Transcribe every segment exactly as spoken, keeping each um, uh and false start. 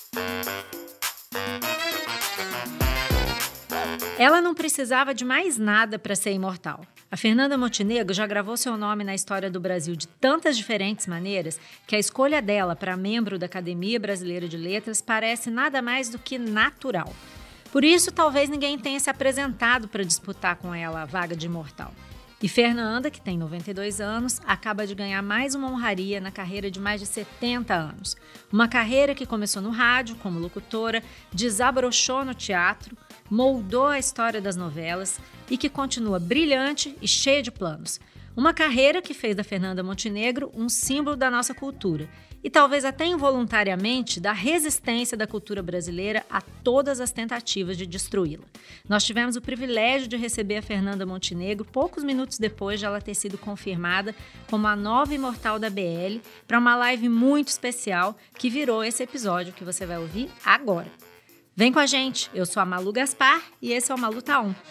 Ela não precisava de mais nada para ser imortal. A Fernanda Montenegro já gravou seu nome na história do Brasil de tantas diferentes maneiras que a escolha dela para membro da Academia Brasileira de Letras parece nada mais do que natural. Por isso, talvez ninguém tenha se apresentado para disputar com ela a vaga de imortal. E Fernanda, que tem noventa e dois anos, acaba de ganhar mais uma honraria na carreira de mais de setenta anos. Uma carreira que começou no rádio, como locutora, desabrochou no teatro, moldou a história das novelas e que continua brilhante e cheia de planos. Uma carreira que fez da Fernanda Montenegro um símbolo da nossa cultura e talvez até involuntariamente da resistência da cultura brasileira a todas as tentativas de destruí-la. Nós tivemos o privilégio de receber a Fernanda Montenegro poucos minutos depois de ela ter sido confirmada como a nova imortal da B L para uma live muito especial que virou esse episódio que você vai ouvir agora. Vem com a gente, eu sou a Malu Gaspar e esse é o Malu Tá On.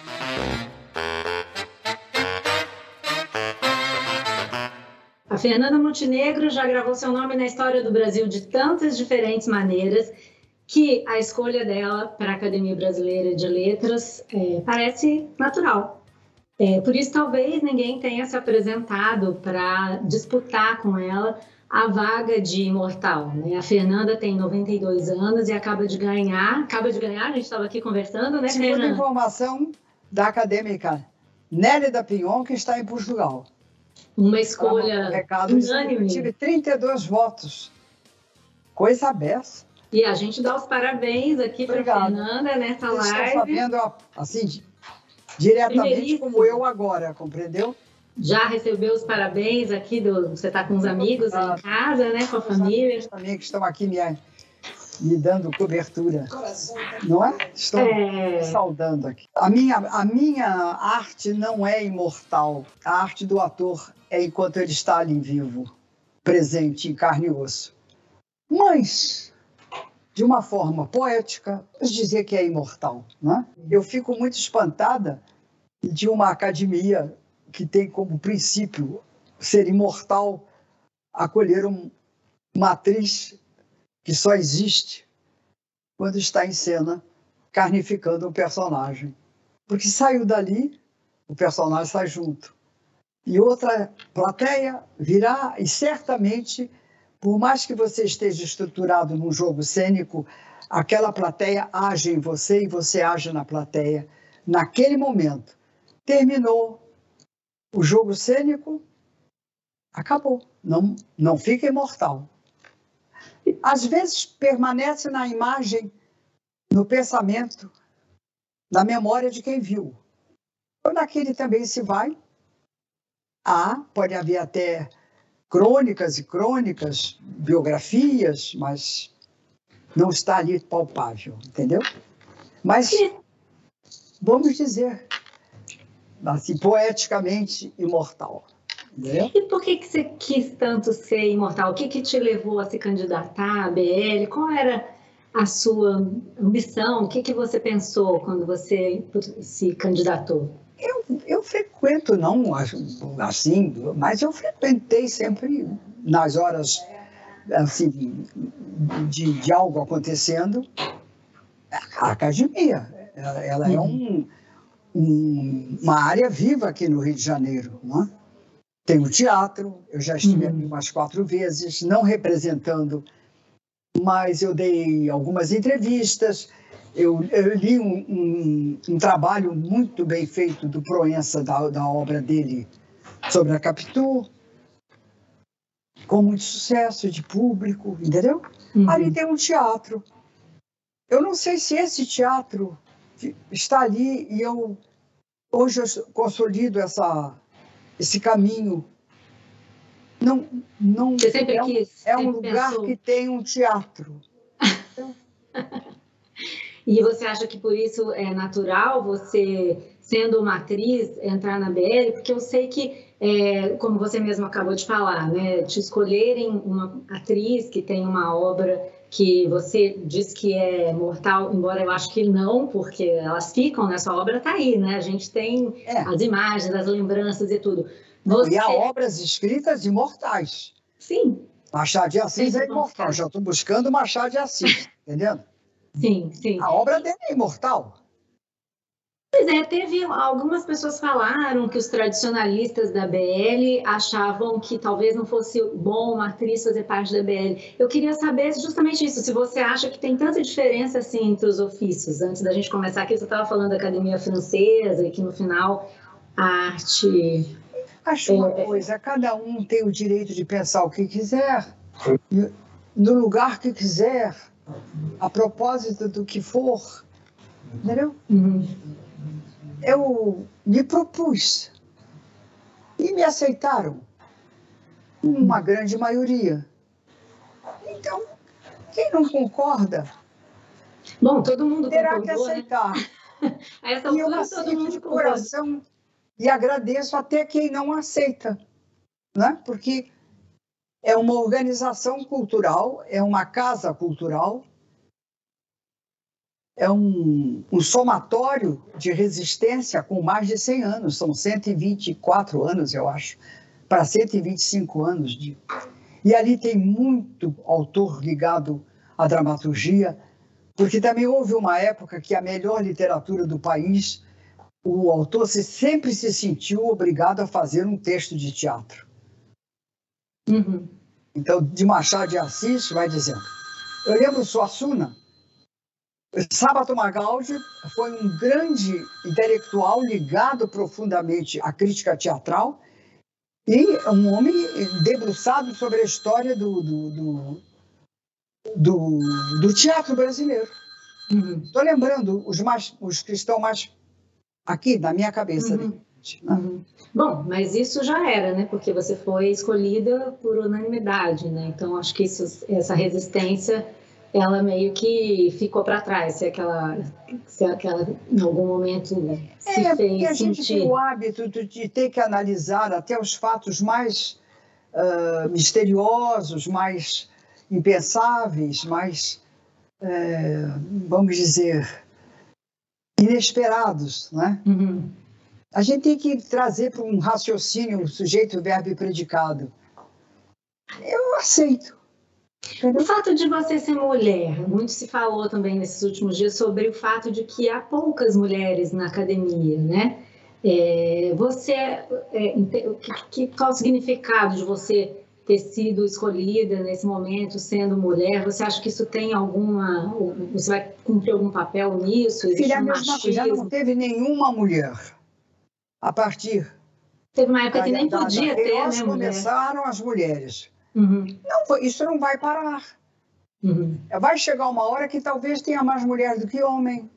A Fernanda Montenegro já gravou seu nome na história do Brasil de tantas diferentes maneiras que a escolha dela para a Academia Brasileira de Letras é, parece natural. É, por isso, talvez ninguém tenha se apresentado para disputar com ela a vaga de imortal, né? A Fernanda tem noventa e dois anos e acaba de ganhar, acaba de ganhar, a gente estava aqui conversando, né, Segundo Fernanda? Informação da acadêmica Nélida Pinhon, que está em Portugal. Uma escolha recado unânime. Tive trinta e dois votos. Coisa beça. E a gente dá os parabéns aqui para a Fernanda nessa Vocês live. estão sabendo, assim, diretamente como eu agora, compreendeu? Já recebeu os parabéns aqui, do, você está com os amigos aí em casa, né, com a família. Os amigos que estão aqui me, me dando cobertura, não é? Estão É... saudando aqui. A minha, a minha arte não é imortal. A arte do ator é enquanto ele está ali vivo, presente em carne e osso. Mas, de uma forma poética, posso dizer que é imortal, não é? Eu fico muito espantada de uma academia que tem como princípio ser imortal, acolher um, uma atriz que só existe quando está em cena, carnificando um personagem. Porque saiu dali, o personagem sai junto. E outra plateia virá, e certamente, por mais que você esteja estruturado num jogo cênico, aquela plateia age em você e você age na plateia. Naquele momento, terminou o jogo cênico, acabou. Não, não fica imortal. Às vezes permanece na imagem, no pensamento, na memória de quem viu. Quando aquele também se vai, há, pode haver até crônicas e crônicas, biografias, mas não está ali palpável, entendeu? Mas, vamos dizer, assim, poeticamente imortal. Entendeu? E por que, que você quis tanto ser imortal? O que, que te levou a se candidatar à B L? Qual era a sua ambição? O que, que você pensou quando você se candidatou? Eu, eu frequento, não assim, mas eu frequentei sempre nas horas assim, de, de algo acontecendo, a academia. Ela, ela uhum. é um, um, uma área viva aqui no Rio de Janeiro, não é? Tem o teatro, eu já estive uhum. aqui umas quatro vezes, não representando, mas eu dei algumas entrevistas, eu, eu li um, um, um trabalho muito bem feito do Proença, da, da obra dele sobre a Capitu, com muito sucesso de público, entendeu? Uhum. Ali tem um teatro. Eu não sei se esse teatro está ali e eu hoje eu consolido essa... esse caminho. Não, não Você sempre é um, quis, é sempre um lugar pensou. Que tem um teatro. E você acha que por isso é natural você, sendo uma atriz, entrar na B L? Porque eu sei que, é, como você mesmo acabou de falar, né, te escolherem uma atriz que tem uma obra que você diz que é mortal, embora eu acho que não, porque elas ficam, né? Sua obra está aí, né? A gente tem é. as imagens, as lembranças e tudo. Você... E há obras escritas imortais. Sim. Machado de Assis Sempre é imortal, já estou buscando Machado de Assis, entendendo? Sim, sim. A obra dele é imortal. Pois é, teve algumas pessoas falaram que os tradicionalistas da B L achavam que talvez não fosse bom uma atriz fazer parte da B L. Eu queria saber justamente isso, se você acha que tem tanta diferença assim entre os ofícios. Antes da gente começar aqui, você estava falando da Academia Francesa e que no final a arte... Acho uma coisa, cada um tem o direito de pensar o que quiser, no lugar que quiser, a propósito do que for, entendeu? Uhum. Eu me propus e me aceitaram, uma grande maioria. Então, quem não concorda, bom, todo mundo terá que concordou, aceitar. Né? A essa E eu altura, todo aceito mundo de concorda. coração e agradeço até quem não aceita, né? Porque é uma organização cultural, é uma casa cultural, é um, um somatório de resistência com mais de cem anos, são cento e vinte e quatro anos, eu acho, para cento e vinte e cinco anos. De... E ali tem muito autor ligado à dramaturgia, porque também houve uma época que a melhor literatura do país, o autor se, sempre se sentiu obrigado a fazer um texto de teatro. Uhum. Então, de Machado de Assis, vai dizendo. Eu lembro Suassuna. Sábato Magaldi foi um grande intelectual ligado profundamente à crítica teatral e um homem debruçado sobre a história do, do, do, do, do teatro brasileiro. Estou uhum. lembrando os, mais, os que estão mais aqui na minha cabeça. Uhum. Né? Uhum. Bom, mas isso já era, né? Porque você foi escolhida por unanimidade, né? Então acho que isso, essa resistência, ela meio que ficou para trás, se aquela, se aquela em algum momento se é, fez a gente sentir. tem o hábito de ter que analisar até os fatos mais uh, misteriosos, mais impensáveis, mais, uh, vamos dizer, inesperados, né? Uhum. A gente tem que trazer para um raciocínio sujeito, verbo e predicado. Eu aceito. O fato de você ser mulher, muito se falou também nesses últimos dias sobre o fato de que há poucas mulheres na academia, né? É, você, é, que, qual o significado de você ter sido escolhida nesse momento sendo mulher? Você acha que isso tem alguma, você vai cumprir algum papel nisso? Filha, a mesma coisa, não teve nenhuma mulher. A partir teve uma época da, que nem da, podia da, ter, nós né, começaram mulher? As mulheres. Uhum. Não, isso não vai parar. Uhum. Vai chegar uma hora que talvez tenha mais mulher do que homem.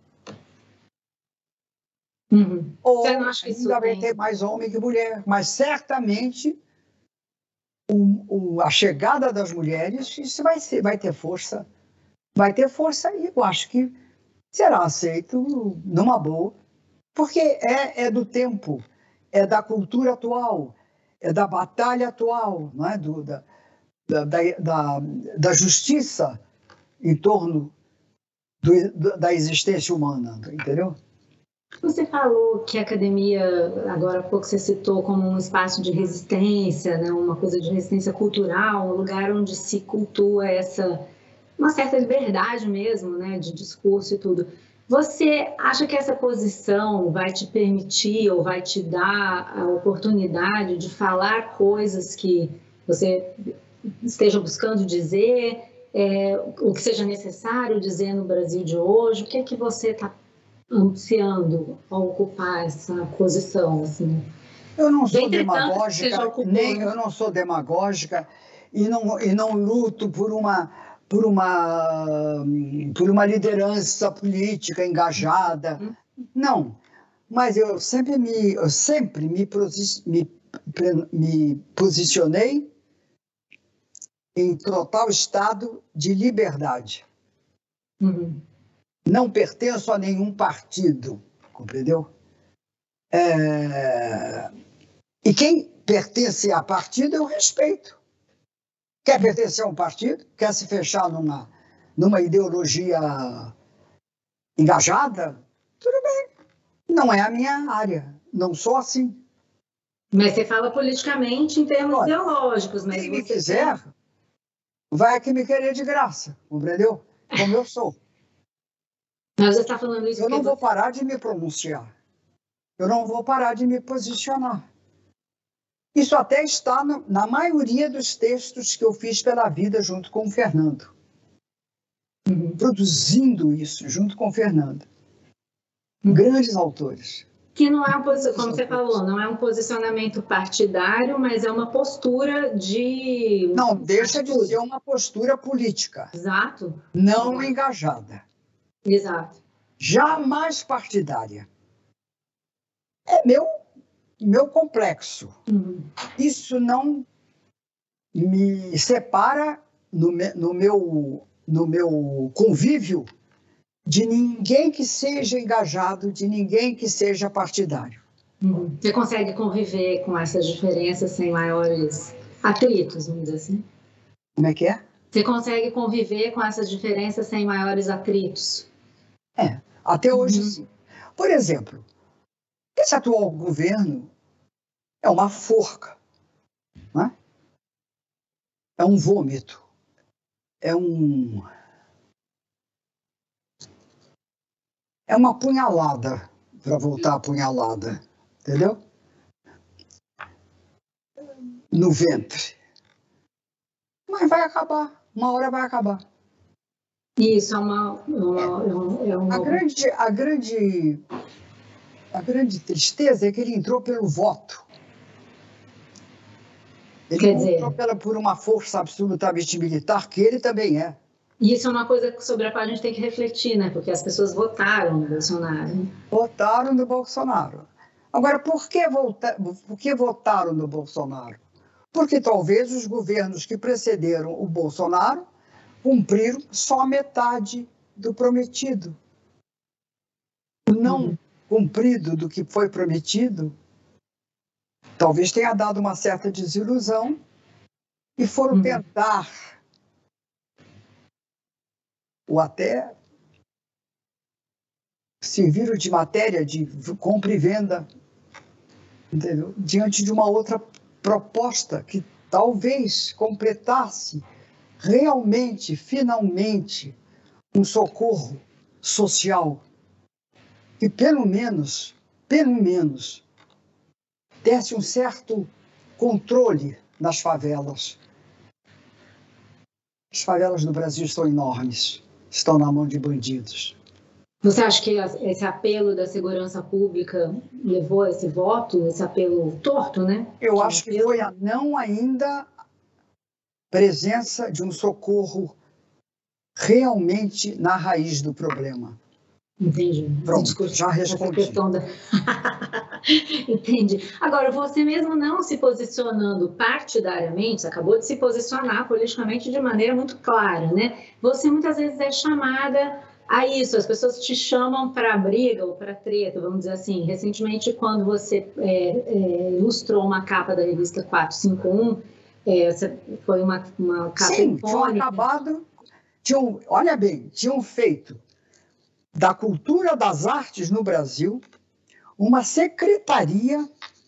Uhum. Ou Você não acha que isso ainda vai tem... ter mais homem que mulher. Mas certamente o, o, a chegada das mulheres, isso vai, ser, vai ter força. Vai ter força e eu acho que será aceito numa boa. Porque é, é do tempo, é da cultura atual, é da batalha atual, não é? do, da, da, da, da justiça em torno do, da existência humana, entendeu? Você falou que a academia, agora há pouco você citou como um espaço de resistência, né? Uma coisa de resistência cultural, um lugar onde se cultua essa, uma certa liberdade mesmo, né? De discurso e tudo. Você acha que essa posição vai te permitir ou vai te dar a oportunidade de falar coisas que você esteja buscando dizer, é, o que seja necessário dizer no Brasil de hoje? O que é que você está ansiando a ocupar essa posição? Assim? Eu não sou demagógica, nem eu não sou demagógica e não, e não luto por uma por uma, por uma liderança política engajada. Uhum. Não, mas eu sempre me, eu sempre me, me, me posicionei em total estado de liberdade. Uhum. Não pertenço a nenhum partido, compreendeu? É... E quem pertence a partido eu respeito. Quer pertencer a um partido? Quer se fechar numa, numa ideologia engajada? Tudo bem. Não é a minha área. Não sou assim. Mas você fala politicamente em termos Olha, ideológicos. Mas quem você me quiser, vai aqui me querer de graça, compreendeu? Como eu sou. Mas você está falando isso Eu não porque vou você... parar de me pronunciar. Eu não vou parar de me posicionar. Isso até está no, na maioria dos textos que eu fiz pela vida junto com o Fernando. Uhum. Produzindo isso junto com o Fernando. Uhum. Grandes autores. Que não é um posicionamento, como você falou, não é um posicionamento partidário, mas é uma postura de... Não, deixa de ser uma postura política. Exato. Não Exato. engajada. Exato. Jamais partidária. É meu, meu complexo. Uhum. Isso não me separa no, me, no, meu, no meu convívio de ninguém que seja engajado, de ninguém que seja partidário. Uhum. Você consegue conviver com essas diferenças sem maiores atritos, vamos dizer assim? Como é que é? Você consegue conviver com essas diferenças sem maiores atritos? É, até hoje uhum. sim. Por exemplo, esse atual governo é uma forca, né? É um vômito, é um... é uma punhalada, para voltar a punhalada, entendeu? No ventre. Mas vai acabar, uma hora vai acabar. Isso é uma... uma, é uma... A, grande, a, grande, a grande tristeza é que ele entrou pelo voto. Ele Quer não dizer... entrou pela, por uma força absolutamente militar, que ele também é. E isso é uma coisa sobre a qual a gente tem que refletir, né? Porque as pessoas votaram no Bolsonaro. Votaram no Bolsonaro. Agora, por que, vota, por que votaram no Bolsonaro? Porque talvez os governos que precederam o Bolsonaro cumpriram só metade do prometido. O não uhum. cumprido do que foi prometido talvez tenha dado uma certa desilusão e foram uhum. tentar ou até serviram de matéria de compra e venda, entendeu? Diante de uma outra proposta que talvez completasse realmente, finalmente, um socorro social que pelo menos, pelo menos, desse um certo controle nas favelas. As favelas no Brasil estão enormes, estão na mão de bandidos. Você acha que esse apelo da segurança pública levou a esse voto, esse apelo torto, né? Eu que acho que apelo... foi a não ainda presença de um socorro realmente na raiz do problema. Entendi. Pronto, discurso, já respondi. Da... Entendi. Agora, você mesmo não se posicionando partidariamente, acabou de se posicionar politicamente de maneira muito clara, né? Você muitas vezes é chamada a isso, as pessoas te chamam para briga ou para treta, vamos dizer assim. Recentemente, quando você é, é, ilustrou uma capa da revista quatrocentos e cinquenta e um, é, foi uma, uma capa Sim, icônica. tinham acabado, tinham, olha bem, tinham feito da cultura das artes no Brasil uma secretaria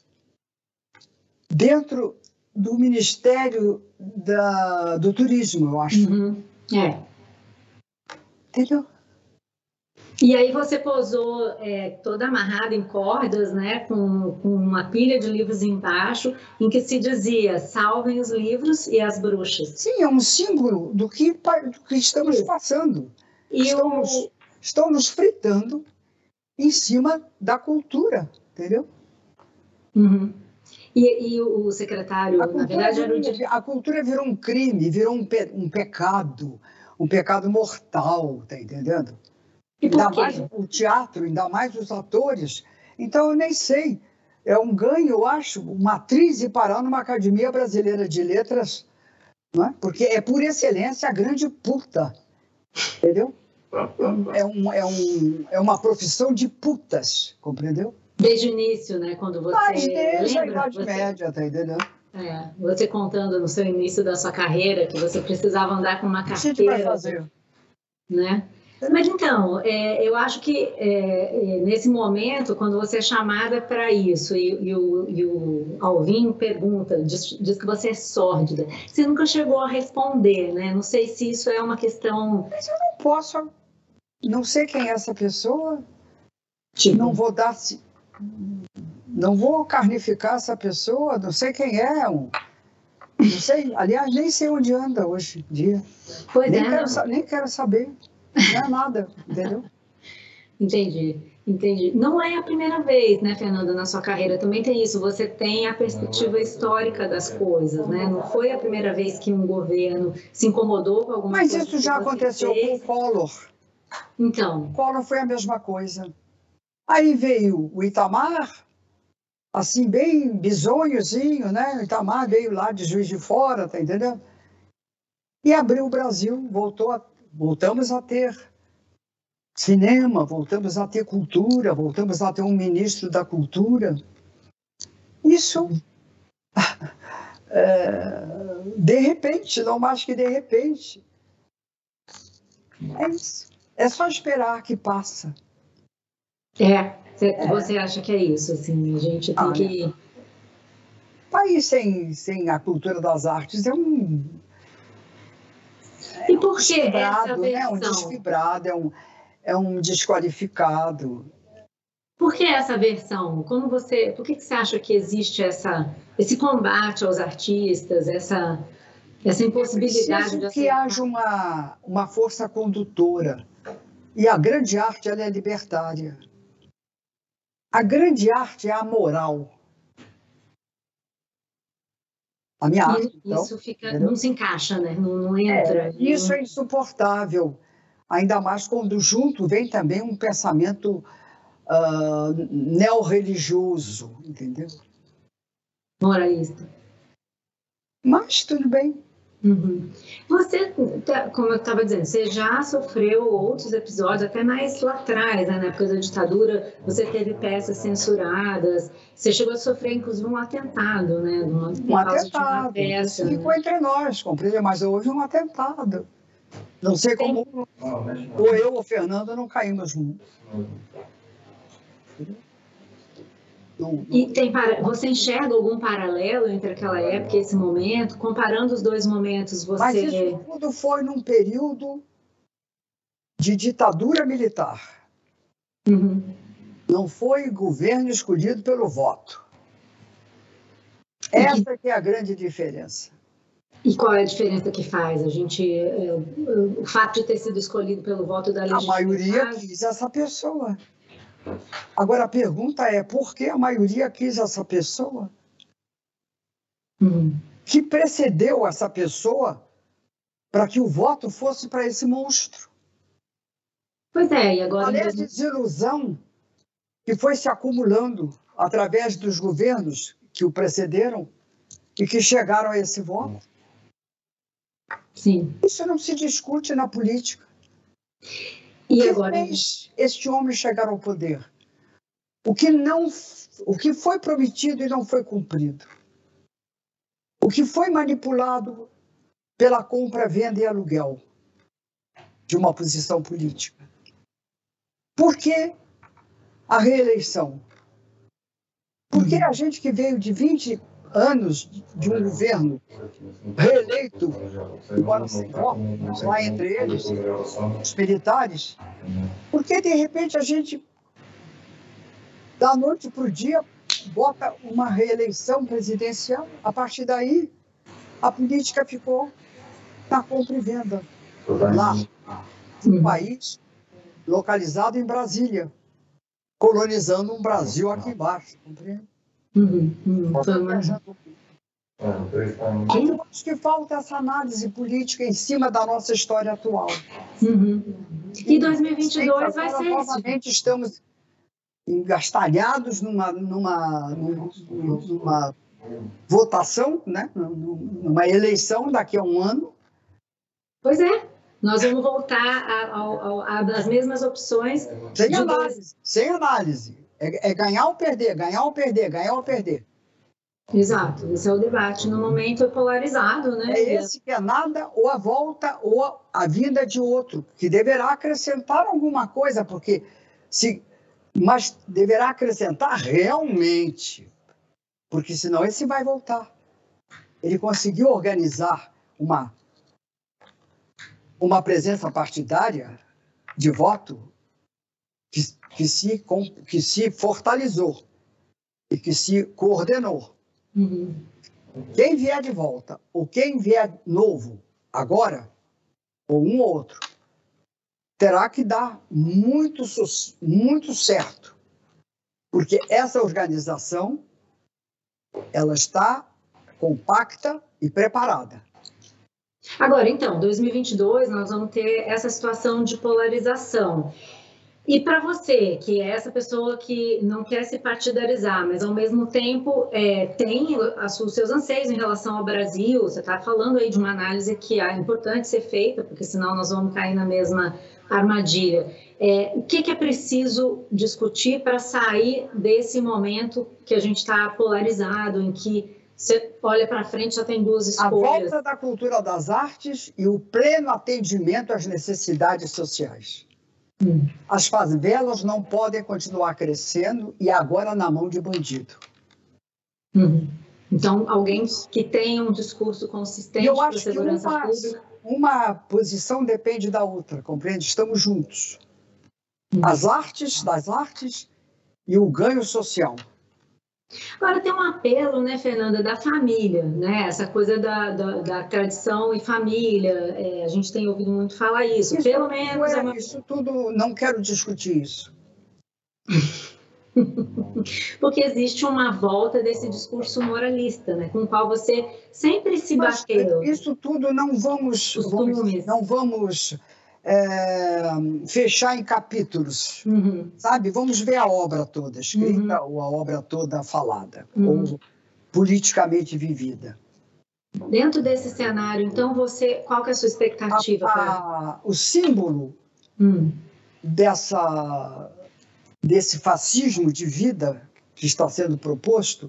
dentro do Ministério da, do Turismo, eu acho. Uhum. É. Entendeu? E aí você posou é, toda amarrada em cordas, né, com, com uma pilha de livros embaixo, em que se dizia, salvem os livros e as bruxas. Sim, é um símbolo do que, do que estamos Sim. passando. E estamos, o... estão nos fritando em cima da cultura, entendeu? Uhum. E, e o secretário, a na verdade, virou, era o de... A cultura virou um crime, virou um, pe, um pecado, um pecado mortal, tá entendendo? E por ainda quê? mais o teatro, ainda mais os atores. Então, eu nem sei. É um ganho, eu acho, uma atriz ir parar numa Academia Brasileira de Letras, não é? Porque é, por excelência, a grande puta. Entendeu? É, um, é, um, é uma profissão de putas, compreendeu? Desde o início, né? Quando você Mas desde lembra, a Idade você... Média, tá entendendo? É, você contando no seu início da sua carreira que você precisava andar com uma carteira. O que a gente vai fazer? Né? Mas então, é, eu acho que é, é, nesse momento, quando você é chamada para isso e, e, o, e o Alvin pergunta, diz, diz que você é sórdida, você nunca chegou a responder, né? Não sei se isso é uma questão... Mas eu não posso, não sei quem é essa pessoa, Tipo, não vou dar, não vou carnificar essa pessoa, não sei quem é, um, não sei, aliás, nem sei onde anda hoje em dia. pois nem, é, quero, nem quero saber, não é nada, entendeu? Entendi, entendi. Não é a primeira vez, né, Fernanda, na sua carreira também tem isso. Você tem a perspectiva histórica das coisas, né? Não foi a primeira vez que um governo se incomodou com alguma Mas coisa. isso já aconteceu fez. com o Collor. Então. O Collor foi a mesma coisa. Aí veio o Itamar, assim, bem bisonhozinho, né? O Itamar veio lá de Juiz de Fora, tá entendendo? E abriu o Brasil, voltou a, voltamos a ter cinema, voltamos a ter cultura, voltamos a ter um ministro da cultura. Isso, é, de repente, não mais que de repente. É isso. É só esperar que passa. É, você acha que é isso, assim, a gente tem ah, que... É. País sem, sem a cultura das artes é um... E por que essa versão? É um desfibrado, é um, é um desqualificado. Por que essa versão? Como você, por que você acha que existe essa, esse combate aos artistas, essa, essa impossibilidade de que haja uma, uma força condutora. E a grande arte, ela é libertária. A grande arte é a moral. A minha e, arte, então, isso fica, não se encaixa, né? Não, não entra. É, isso é insuportável. Ainda mais quando junto vem também um pensamento uh, neorreligioso, entendeu? Moralista. Mas tudo bem. Uhum. Você, como eu estava dizendo, você já sofreu outros episódios, até mais lá atrás, né, na época da ditadura, você teve peças censuradas, você chegou a sofrer, inclusive, um atentado, né? Uma, um atentado, peça, isso ficou né? entre nós, compreende? Mas houve um atentado. Não sei como, Tem... ou eu ou Fernanda não caímos juntos. Não, não... E tem para... você enxerga algum paralelo entre aquela época e esse momento? Comparando os dois momentos, você... Mas isso tudo foi num período de ditadura militar. Uhum. Não foi governo escolhido pelo voto. Essa que é a grande diferença. E qual é a diferença que faz? A gente, é, o fato de ter sido escolhido pelo voto da legislação... A maioria quis essa pessoa. Agora, a pergunta é, por que a maioria quis essa pessoa? Uhum. Que precedeu essa pessoa para que o voto fosse para esse monstro? Pois é, e agora... Qual é a desilusão que foi se acumulando através dos governos que o precederam e que chegaram a esse voto? Sim. Isso não se discute na política. E o que agora... fez este homem chegar ao poder? O que, não, o que foi prometido e não foi cumprido? O que foi manipulado pela compra, venda e aluguel de uma posição política? Por que a reeleição? Porque a gente que veio de vinte anos de um governo reeleito, embora sem votos, lá entre eles, os militares, porque de repente a gente, da noite para o dia, bota uma reeleição presidencial, a partir daí a política ficou na compra e venda, lá, no país, localizado em Brasília, colonizando um Brasil aqui embaixo, compreende? Uhum, uhum. Mas eu acho que falta essa análise política em cima da nossa história atual. Uhum. E dois mil e vinte e dois vai ser novamente isso. Estamos engastalhados numa, numa, numa, numa votação, né? Numa eleição daqui a um ano. Pois é. Nós vamos voltar às mesmas opções. Sem análise. Sem análise. É, é ganhar ou perder, ganhar ou perder, ganhar ou perder. Exato, esse é o debate. No momento é polarizado, né? É esse que é nada, ou a volta, ou a vinda de outro, que deverá acrescentar alguma coisa, porque se, mas deverá acrescentar realmente, porque senão esse vai voltar. Ele conseguiu organizar uma, uma presença partidária de voto que, que, se, que se fortaleceu e que se coordenou. Uhum. Quem vier de volta, ou quem vier novo agora, ou um ou outro, terá que dar muito, muito certo, porque essa organização ela está compacta e preparada. Agora, então, dois mil e vinte e dois, nós vamos ter essa situação de polarização. E para você, que é essa pessoa que não quer se partidarizar, mas ao mesmo tempo é, tem os seus anseios em relação ao Brasil, você está falando aí de uma análise que é importante ser feita, porque senão nós vamos cair na mesma armadilha. É, o que, que é preciso discutir para sair desse momento que a gente está polarizado, em que você olha para frente, já tem duas escolhas? A volta da cultura das artes e o pleno atendimento às necessidades sociais. Hum. As favelas não podem continuar crescendo e agora na mão de bandido. Uhum. Então, alguém que tenha um discurso consistente para a segurança uma, pública... uma posição depende da outra, compreende? Estamos juntos. Uhum. As artes das artes e o ganho social. Agora tem um apelo, né, Fernanda, da família, né? Essa coisa da, da, da tradição e família. É, a gente tem ouvido muito falar isso. isso Pelo menos é, é uma... Isso tudo, não quero discutir isso. Porque existe uma volta desse discurso moralista, né, com o qual você sempre se Mas bateu. Isso tudo não vamos, vamos não vamos é, fechar em capítulos, uhum. sabe? Vamos ver a obra toda escrita uhum. ou a obra toda falada uhum. ou politicamente vivida. Dentro desse cenário, então, você, qual que é a sua expectativa? A, a, o símbolo hum. dessa, desse fascismo de vida que está sendo proposto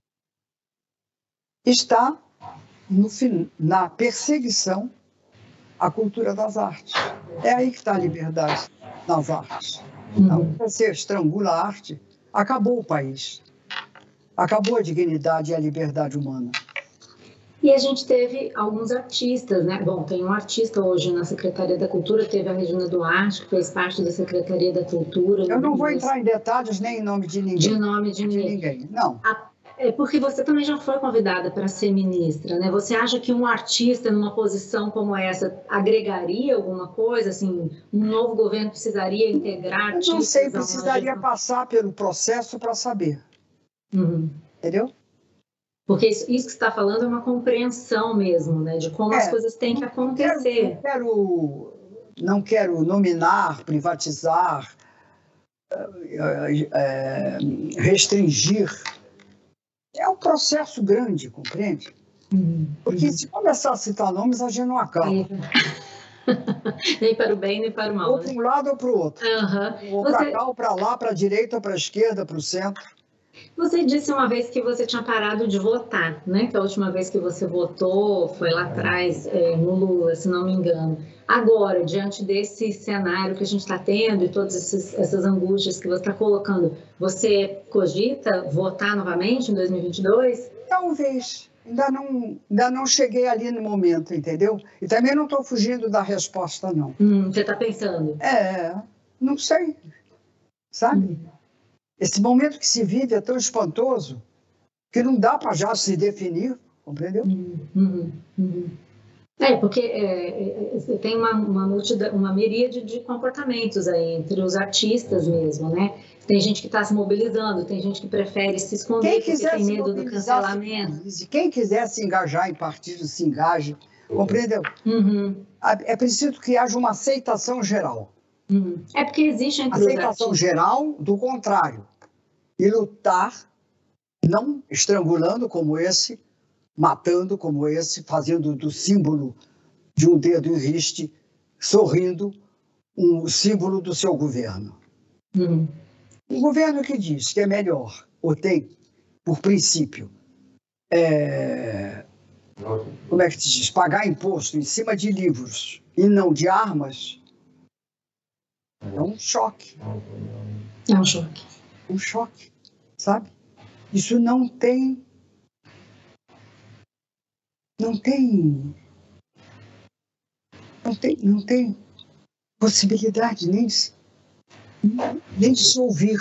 está no, na perseguição à cultura das artes. É aí que está a liberdade nas artes. Uhum. Então, se você estrangula a arte, acabou o país. Acabou a dignidade e a liberdade humana. E a gente teve alguns artistas, né? Bom, tem um artista hoje na Secretaria da Cultura, teve a Regina Duarte, que fez parte da Secretaria da Cultura. Eu não vou entrar em detalhes nem em nome de ninguém. De nome de ninguém. De ninguém. Não. A, é porque você também já foi convidada para ser ministra, né? Você acha que um artista numa posição como essa agregaria alguma coisa? Assim, um novo governo precisaria integrar artistas? Eu não sei, precisaria passar pelo processo para saber. Uhum. Entendeu? Porque isso, isso que você está falando é uma compreensão mesmo, né? De como é, as coisas têm que acontecer. Não quero, não quero nominar, privatizar, é, restringir. É um processo grande, compreende? Uhum. Porque se começar a citar nomes, a gente não acaba. É. Nem para o bem, nem para o mal. Ou para um lado ou para o outro. Uhum. Ou Você... para cá, ou para lá, para a direita, ou para a esquerda, para o centro. Você disse uma vez que você tinha parado de votar, né? Que a última vez que você votou foi lá atrás, é, no Lula, se não me engano. Agora, diante desse cenário que a gente está tendo e todas esses, essas angústias que você está colocando, você cogita votar novamente em dois mil e vinte e dois? Talvez. Ainda não, ainda não cheguei ali no momento, entendeu? E também não estou fugindo da resposta, não. Hum, você está pensando? É, não sei. Sabe? Hum. Esse momento que se vive é tão espantoso que não dá para já se definir, compreendeu? Uhum, uhum. É, porque é, é, tem uma, uma, multidão, uma miríade de comportamentos aí entre os artistas mesmo, né? Tem gente que está se mobilizando, tem gente que prefere se esconder porque tem medo do cancelamento. Quem quiser se engajar em partidos, se engaje, compreendeu? Uhum. É preciso que haja uma aceitação geral. Uhum. É porque existe entre aceitação os geral do contrário. E lutar, não estrangulando como esse, matando como esse, fazendo do símbolo de um dedo em riste, sorrindo, um símbolo do seu governo. Uhum. Um governo que diz que é melhor, ou tem, por princípio, é, como é que se diz, pagar imposto em cima de livros e não de armas, é um choque. É um choque. Um choque, sabe? Isso não tem, não tem, não tem, não tem possibilidade nem de, nem de se ouvir.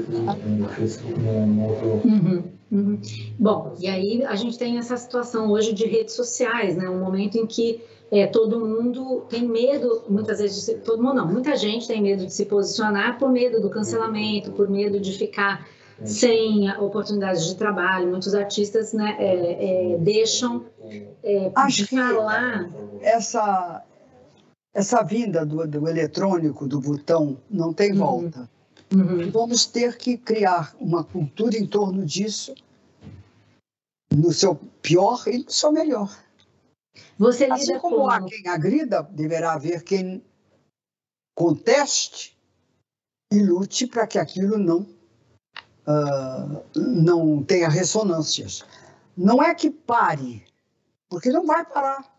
Uhum, uhum. Bom, e aí a gente tem essa situação hoje de redes sociais, né? Um momento em que é, todo mundo tem medo, muitas vezes, de se, todo mundo não, muita gente tem medo de se posicionar por medo do cancelamento, por medo de ficar sem oportunidades de trabalho. Muitos artistas, né, é, é, deixam é, Acho de falar. Que essa, essa vinda do, do eletrônico, do botão, não tem volta. Uhum. Vamos ter que criar uma cultura em torno disso, no seu pior e no seu melhor. Você lida assim como com... há quem agrida, deverá haver quem conteste e lute para que aquilo não, uh, não tenha ressonâncias. Não é que pare, porque não vai parar.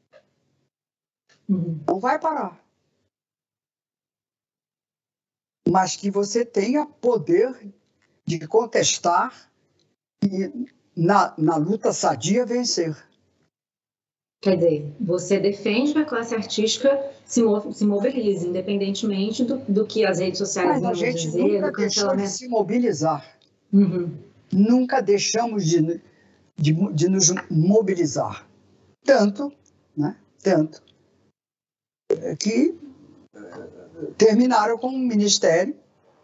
Uhum. Não vai parar. Mas que você tenha poder de contestar e, na, na luta sadia, vencer. Quer dizer, você defende que a classe artística se, mov se mobilize, independentemente do, do que as redes sociais vão dizer. Mas a gente nunca do deixou de se mobilizar. Uhum. Nunca deixamos de, de, de nos mobilizar. Tanto, né? Tanto que terminaram com o ministério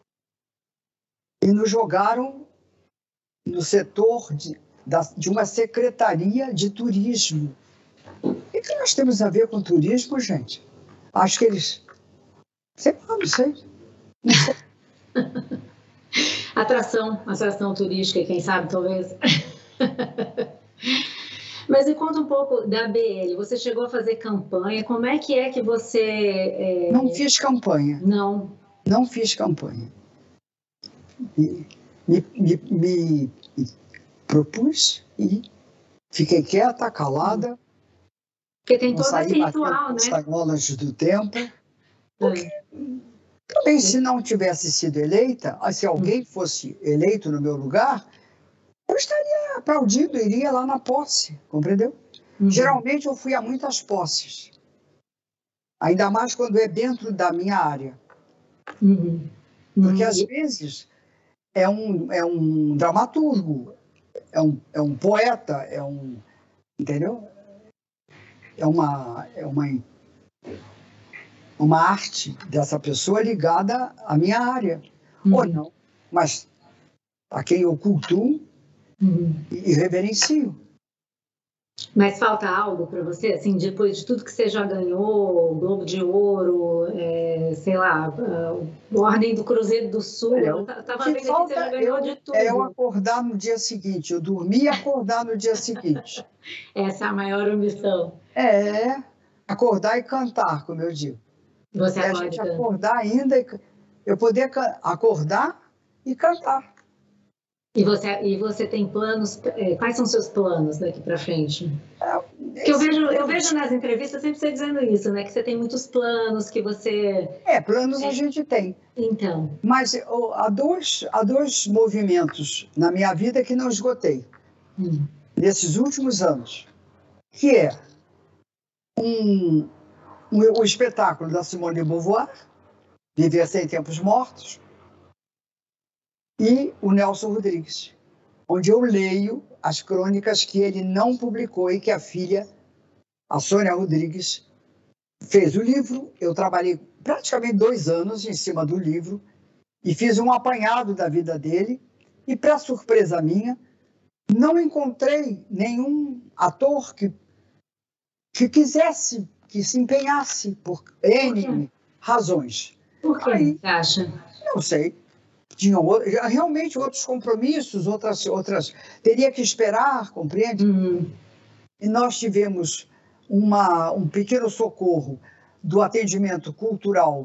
e nos jogaram no setor de, da, de uma secretaria de turismo. O que nós temos a ver com turismo, gente? Acho que eles... Sei lá, não sei. Não sei. Atração, atração turística, quem sabe, talvez. Mas me conta um pouco da B L. Você chegou a fazer campanha. Como é que é que você... É... Não fiz campanha. Não. Não fiz campanha. Me, me, me, me propus e fiquei quieta, calada. Porque tem todo esse ritual, né? Sagolas do tempo. Porque é. também, se não tivesse sido eleita, se alguém fosse eleito no meu lugar, eu estaria aplaudindo, iria lá na posse, compreendeu? Uhum. Geralmente eu fui a muitas posses. Ainda mais quando é dentro da minha área. Uhum. Porque, uhum. às vezes, é um, é um dramaturgo, é um, é um poeta, é um... Entendeu? É uma, é uma, uma arte dessa pessoa ligada à minha área. Uhum. Ou não, mas a quem eu cultuo uhum. e reverencio. Mas falta algo para você, assim, depois de tudo que você já ganhou, Globo de Ouro, é, sei lá, a Ordem do Cruzeiro do Sul, Olha, eu estava vendo falta, que você já ganhou eu, de tudo. É eu acordar no dia seguinte, eu dormir e acordar no dia seguinte. Essa é a maior ambição. É, acordar e cantar, como eu digo. Você e a gente acordar ainda, e eu poder acordar e cantar. E você, e você tem planos, quais são seus planos daqui para frente? É, eu, vejo, eu vejo nas entrevistas sempre você dizendo isso, né? Que você tem muitos planos, que você... É, planos é. a gente tem. Então. Mas oh, há, dois, há dois movimentos na minha vida que não esgotei, hum. nesses últimos anos, que é um, um, o espetáculo da Simone de Beauvoir, Viver Sem Tempos Mortos, e o Nelson Rodrigues, onde eu leio as crônicas que ele não publicou e que a filha, a Sônia Rodrigues, fez o livro. Eu trabalhei praticamente dois anos em cima do livro e fiz um apanhado da vida dele e, para surpresa minha, não encontrei nenhum ator que, que quisesse, que se empenhasse por N razões. Por que Aí, você acha? Não sei. Tinham realmente outros compromissos, outras, outras... Teria que esperar, compreende? Uhum. E nós tivemos uma, um pequeno socorro do atendimento cultural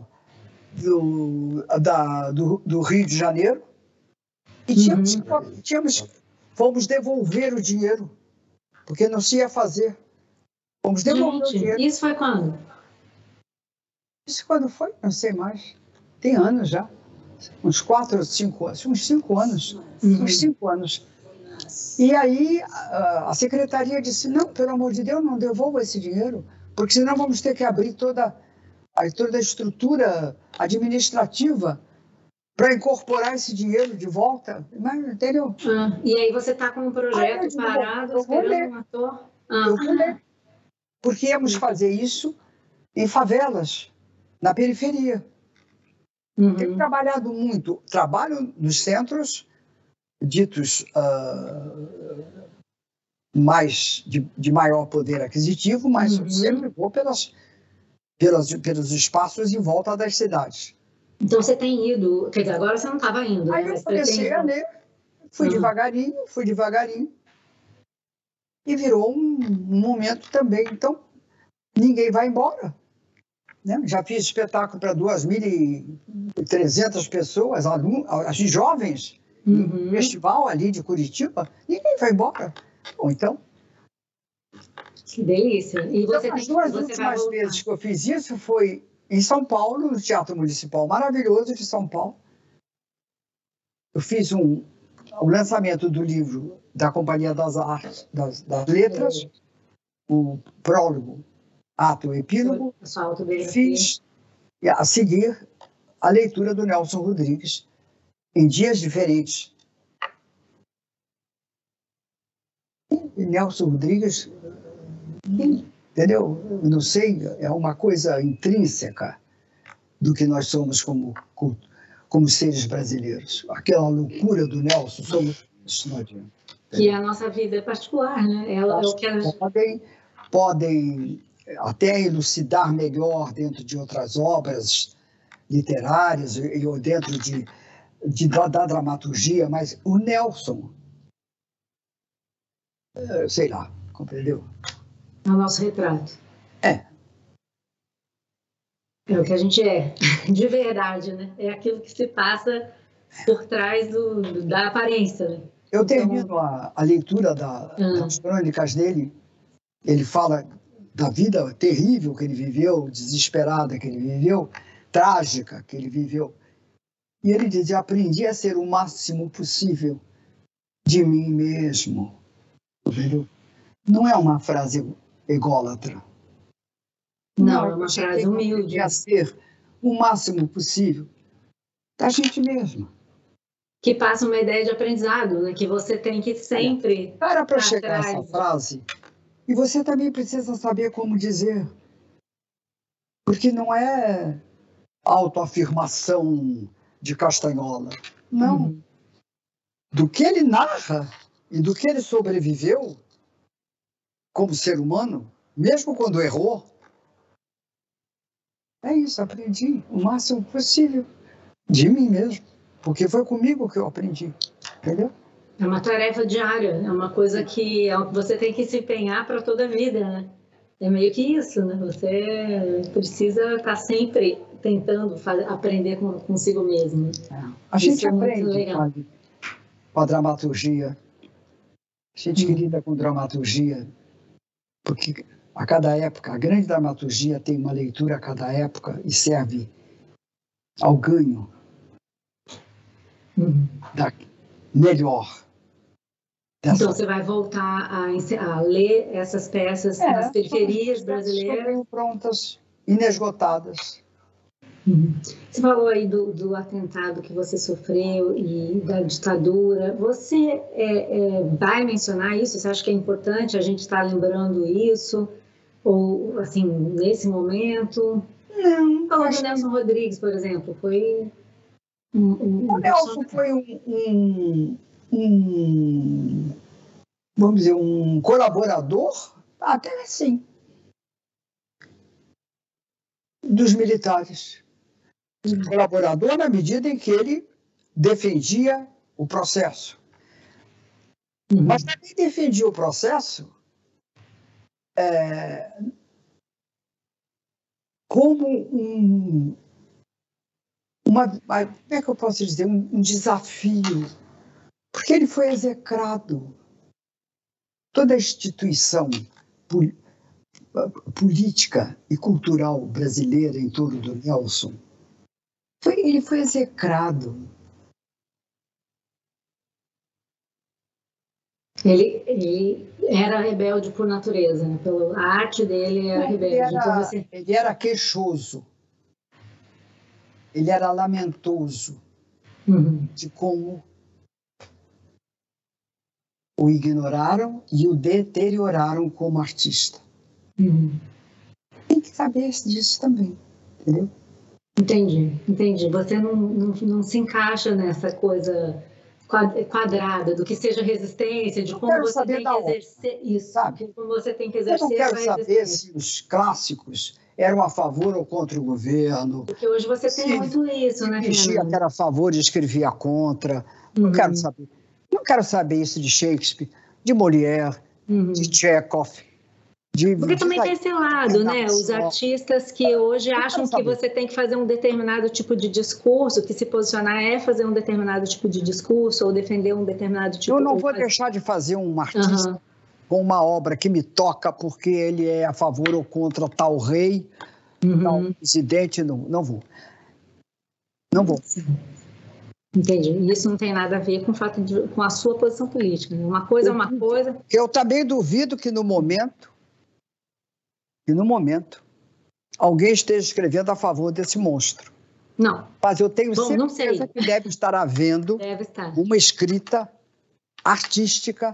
do, da, do, do Rio de Janeiro e tínhamos, uhum. tínhamos fomos devolver o dinheiro, porque não se ia fazer. Fomos devolver Gente, o dinheiro. isso foi quando? Isso quando foi? Não sei mais. Tem anos já. Uns quatro ou cinco anos. Uns cinco anos. Uhum. Uns cinco anos. E aí a secretaria disse, não, pelo amor de Deus, não devolva esse dinheiro, porque senão vamos ter que abrir toda a, toda a estrutura administrativa para incorporar esse dinheiro de volta. Mas, entendeu? Ah, e aí você está com um projeto Aí, digo, parado, eu vou esperando ler. um ator? Ah. Eu vou ler. Porque íamos fazer isso em favelas, na periferia. Uhum. Tenho trabalhado muito. Trabalho nos centros ditos uh, mais de, de maior poder aquisitivo, mas Uhum. eu sempre vou pelas, pelas, pelos espaços em volta das cidades. Então você tem ido, quer dizer, agora você não estava indo, Aí né? eu Mas comecei pretende... a ler, fui uhum. devagarinho, fui devagarinho, e virou um, um momento também. Então, ninguém vai embora. Né? Já fiz espetáculo para duas mil e trezentas pessoas, alunos, jovens, uhum. no festival ali de Curitiba, ninguém vai embora. Ou então... Que delícia. E você então, tem, as duas você últimas vezes que eu fiz isso foi em São Paulo, no Teatro Municipal maravilhoso de São Paulo. Eu fiz um, o lançamento do livro da Companhia das Artes, das, das Letras, o prólogo, ato e epílogo. Fiz, a seguir, a leitura do Nelson Rodrigues, em dias diferentes. E Nelson Rodrigues, entendeu? Eu não sei, é uma coisa intrínseca do que nós somos como, como seres brasileiros. Aquela loucura do Nelson, somos isso, não adianta. Que é a nossa vida particular, né? Ela, é o que ela... podem, podem até elucidar melhor dentro de outras obras literárias ou dentro de, de, da, da dramaturgia, mas o Nelson, sei lá, compreendeu? É o nosso retrato. É. É o que a gente é, de verdade, né? É aquilo que se passa por trás do, da aparência, né? Eu então... termino a, a leitura da, ah. das crônicas dele, ele fala da vida terrível que ele viveu, desesperada que ele viveu, trágica que ele viveu. E ele dizia, aprendi a ser o máximo possível de mim mesmo. Entendeu? Não é uma frase ególatra. Não, Não é uma frase humilde. A ser o máximo possível da gente mesma. Que passa uma ideia de aprendizado, né? Que você tem que sempre... Para para chegar a essa frase, e você também precisa saber como dizer. Porque não é autoafirmação de Castanhola. Não. Uhum. Do que ele narra e do que ele sobreviveu como ser humano, mesmo quando errou, é isso, aprendi o máximo possível de mim mesmo, porque foi comigo que eu aprendi, entendeu? É uma tarefa diária, é uma coisa que você tem que se empenhar para toda a vida, né? É meio que isso, né? Você precisa estar sempre tentando fazer, aprender com, consigo mesmo. É. A gente isso aprende é com a dramaturgia, a gente hum. que lida com dramaturgia, porque a cada época, a grande dramaturgia tem uma leitura a cada época e serve ao ganho uhum. da melhor. Dessa... Então você vai voltar a, a ler essas peças é, nas periferias brasileiras? Estão prontas, inesgotadas. Uhum. Você falou aí do, do atentado que você sofreu e da ditadura. Você é, é, vai mencionar isso? Você acha que é importante a gente estar lembrando isso? Ou, assim, nesse momento? Não. Falando do Nelson Rodrigues, por exemplo, foi... Um, um, o Nelson foi um, um, um, vamos dizer, um colaborador, até assim, dos militares. Um colaborador na medida em que ele defendia o processo. Uhum. Mas também defendia o processo é, como um, uma, como é que eu posso dizer, um, um desafio Porque ele foi execrado. Toda a instituição pol- política e cultural brasileira em torno do Nelson, foi, ele foi execrado. Ele, ele era rebelde por natureza, né? Pela a arte dele era rebelde. Ele era, então você... ele era queixoso. Ele era lamentoso Uhum. de como o ignoraram e o deterioraram como artista. Uhum. Tem que saber disso também, entendeu? Entendi, entendi. Você não, não, não se encaixa nessa coisa quadrada do que seja resistência, de como você tem que exercer isso, sabe? Como você tem que exercer. Eu não quero saber se os clássicos eram a favor ou contra o governo. Porque hoje você tem se, muito isso, né, Fernanda? Que era a favor e escrevia contra. Uhum. Não quero saber. Não quero saber isso de Shakespeare, de Molière, uhum. de Chekhov. De, Porque de também de, tem esse lado, né? Os artistas que hoje acham que você tem que fazer um determinado tipo de discurso, que se posicionar é fazer um determinado tipo de discurso ou defender um determinado tipo de... Eu não vou deixar de fazer um artista uhum. com uma obra que me toca porque ele é a favor ou contra tal rei, uhum. tal presidente, não, não vou. Não vou. Sim. Entendi. E isso não tem nada a ver com o fato de, com a sua posição política. Né? Uma coisa eu, é uma coisa... Eu também duvido que no momento E, no momento, alguém esteja escrevendo a favor desse monstro. Não. Mas eu tenho Bom, não sei. certeza que deve estar havendo deve estar. uma escrita artística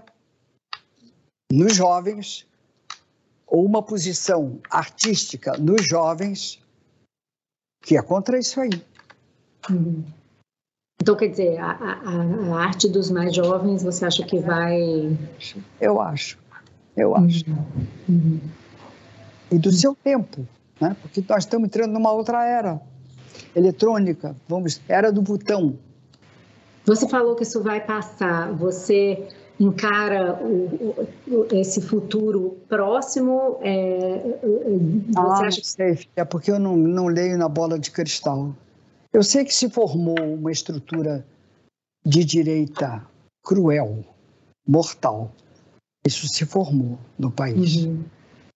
nos jovens, ou uma posição artística nos jovens que é contra isso aí. Uhum. Então, quer dizer, a, a, a arte dos mais jovens, você acha que vai... Eu acho. Eu acho. Uhum. Uhum. E do seu tempo, né? Porque nós estamos entrando numa outra era eletrônica, vamos, era do botão. Você falou que isso vai passar, você encara o, o, esse futuro próximo? É, você ah, acha... não sei, é porque eu não, não leio na bola de cristal. Eu sei que se formou uma estrutura de direita cruel, mortal. Isso se formou no país. Uhum.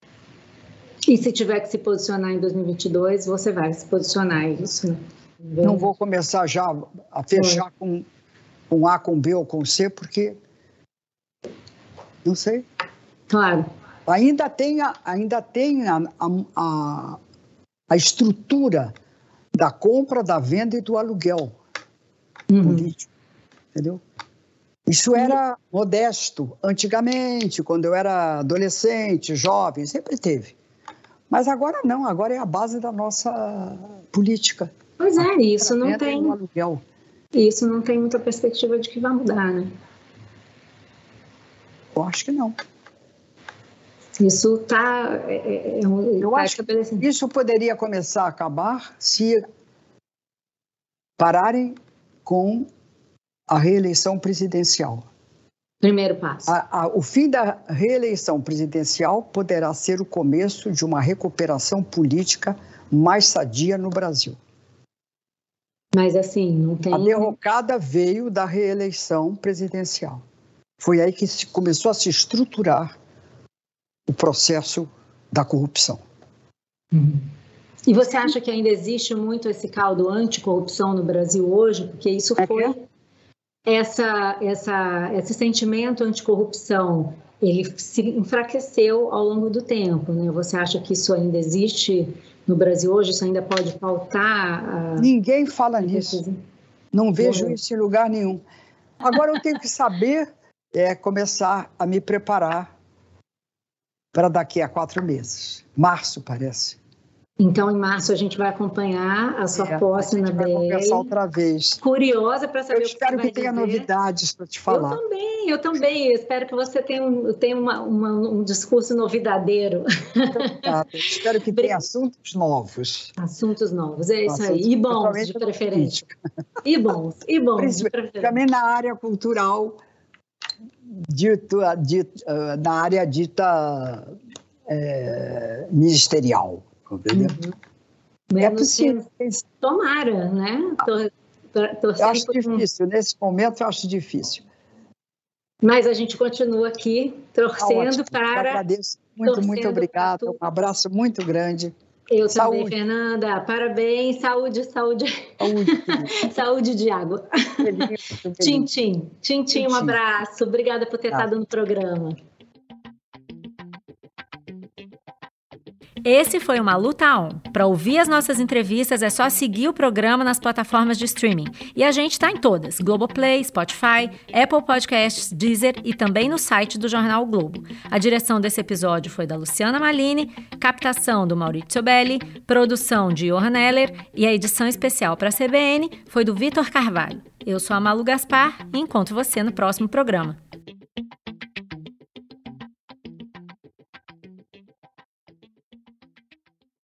E se tiver que se posicionar em dois mil e vinte e dois, você vai se posicionar, é isso, né? Não vou começar já a fechar com, com A, com B ou com C, porque não sei. Claro. Ainda tem a, ainda tem a, a, a estrutura da compra, da venda e do aluguel uhum. político, entendeu? Isso era uhum. modesto antigamente, quando eu era adolescente, jovem, sempre teve. Mas agora não, agora é a base da nossa política. Pois é, isso não tem... Isso não tem muita perspectiva de que vai mudar, né? Eu acho que não. Isso está... É, é, eu tá acho que isso poderia começar a acabar se pararem com a reeleição presidencial. Primeiro passo. A, a, o fim da reeleição presidencial poderá ser o começo de uma recuperação política mais sadia no Brasil. Mas assim, não tem... A derrocada veio da reeleição presidencial. Foi aí que se começou a se estruturar o processo da corrupção. Uhum. E você acha que ainda existe muito esse caldo anticorrupção no Brasil hoje? Porque isso foi... É Essa, essa, esse sentimento anticorrupção, ele se enfraqueceu ao longo do tempo, né? Você acha que isso ainda existe no Brasil hoje? Isso ainda pode faltar? A... Ninguém fala nisso. Não vejo isso em lugar nenhum. Agora eu tenho que saber, é, começar a me preparar para daqui a quatro meses. Março, parece. Então, em março, a gente vai acompanhar a sua é, posse na B L. Vai conversar outra vez. Curiosa para saber eu o que você vai espero que tenha dizer. novidades para te falar. Eu também, eu também. Eu espero que você tenha um, tenha uma, uma, um discurso novidadeiro. Obrigada. Eu espero que tenha assuntos novos. Assuntos novos, é isso aí. E bons, de preferência. E bons, e bons, de preferência. Também na área cultural, dito, dito, na área dita é, ministerial. Uhum. É possível. Tomara, né? Tô, tô, tô eu acho difícil, um... nesse momento eu acho difícil. Mas a gente continua aqui torcendo Tá para... Eu agradeço muito, muito obrigada. Um abraço muito grande. Eu saúde. também, Fernanda. Parabéns. Saúde, saúde. Saúde. Saúde de água. Tchim, tchim. Tchim, tchim, um abraço. Obrigada por ter tá. estado no programa. Esse foi uma Luta On. Para ouvir as nossas entrevistas é só seguir o programa nas plataformas de streaming. E a gente está em todas: Globoplay, Spotify, Apple Podcasts, Deezer e também no site do Jornal o Globo. A direção desse episódio foi da Luciana Malini, captação do Maurizio Belli, produção de Johan Heller e a edição especial para a C B N foi do Vitor Carvalho. Eu sou a Malu Gaspar e encontro você no próximo programa.